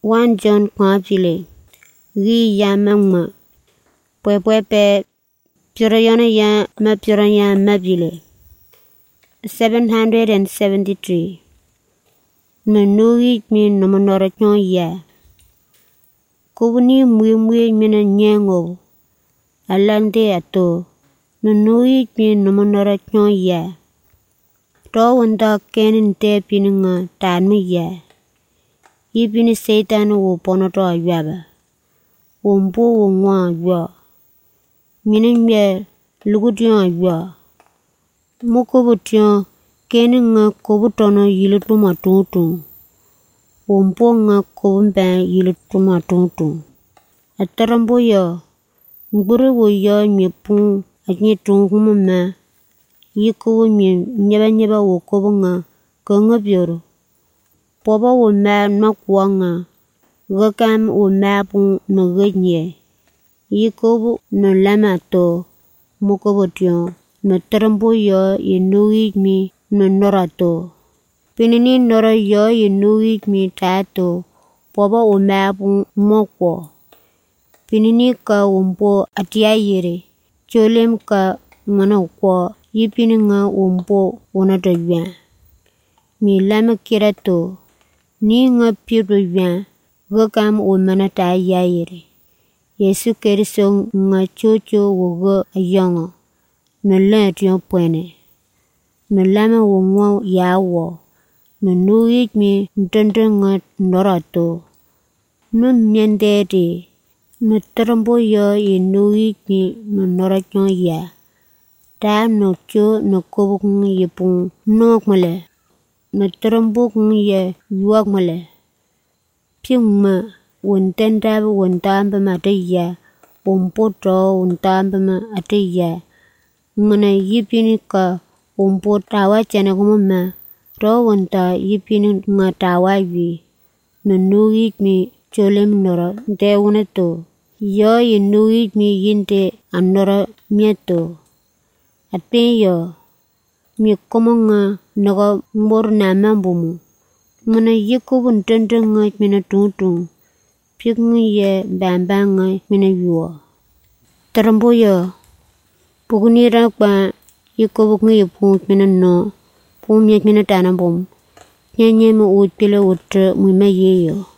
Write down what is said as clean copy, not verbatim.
1 John kwapile gi yamangma pwepe pyoroyona ya mapyoronya mabile 773 Menugi mi nomonora nyon ya kubuni mwe mina nyengo alande ato Menugi mi nomonora nyon ya to wanda kenin te pininga tanmi ya Ibini Satan wo ponoto ayaba wombo wo ngwa yo minimye lugudyo yo mukobutyo keninga kobutono yilutuma tutu wombo nga kobumba yilutuma tutu atarambo yo ngburu wo yo nyepu anyetungumma yikowo nyeba wo kobunga kongobyoro Poba wo ma makwanga gakam wo mapu no ganye yikobu no lamato mukobotyo no tarambo yo yenugi mi no norato pinini nora yo yenugi mi tato poba wo mapu mokwo pinini ka wombo atiayere cholem ka ngana kwa yipini nga wombo wonatagya mi lama kirato Ni nga piru ya gakam o manata ayayere. Yesu keriso nga chocho wogo ayongo. Nalatiyo pwene. Nalama wongwa yawo. Nanuik mi ntende nga norato. Numiendede. Natarambo yo yenuik mi noratyo ya. Ta no cho no kobuk yepung nokmale. Natarambo ye yuak male. Pingma wontendab wontamba mataya. Wompoto wontamba mataya. Ngana yipini ka wompota chana kumama. To wonta yipini ngatawa wi. Nanuik mi cholem nora de unato. Yo yenuik mi yinte anora mieto. Atpe yo. Mi komonga naga mbor na mambumu. Ngana yikobu ntende nga mina tutu. Pik ye bamba nga mina yuwa. Tarambo yo. Pugunira kwa yikobu nga yipu mina no. Pumyek mina tanambum. Nyenye mu utpile utre mwima yeyo.